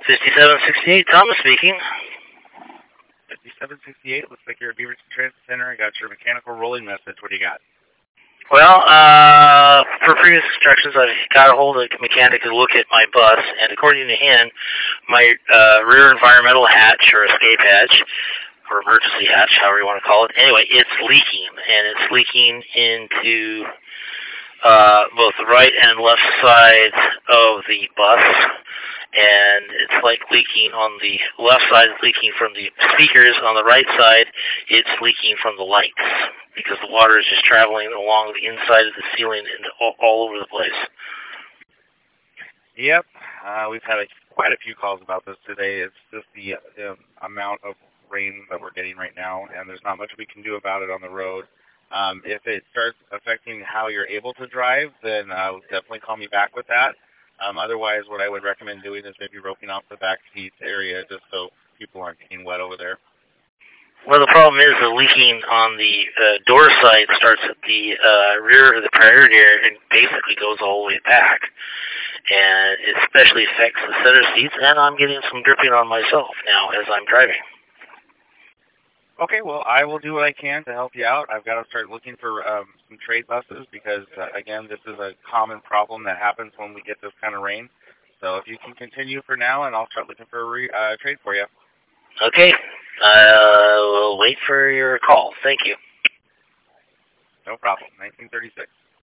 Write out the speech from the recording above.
5768, Thomas speaking. 5768, looks like you're at Beaverton Transit Center. I got your mechanical rolling message. What do you got? Well, per previous instructions, I got a hold of a mechanic to look at my bus, and according to him, my rear environmental hatch, or escape hatch, or emergency hatch, however you want to call it, anyway, it's leaking, and it's leaking into both the right and left sides of the bus, and it's like leaking on the left side, it's leaking from the speakers. On the right side, it's leaking from the lights, because the water is just traveling along the inside of the ceiling and all over the place. Yep, we've had quite a few calls about this today. It's just the amount of rain that we're getting right now, and there's not much we can do about it on the road. If it starts affecting how you're able to drive, then definitely call me back with that. Otherwise, what I would recommend doing is maybe roping off the back seats area just so people aren't getting wet over there. Well, the problem is the leaking on the door side starts at the rear of the priority area and basically goes all the way back. And it especially affects the center seats, and I'm getting some dripping on myself now as I'm driving. Okay, well, I will do what I can to help you out. I've got to start looking for some trade buses because, again, this is a common problem that happens when we get this kind of rain. So if you can continue for now, and I'll start looking for a trade for you. Okay. We'll wait for your call. Thank you. No problem. 1936.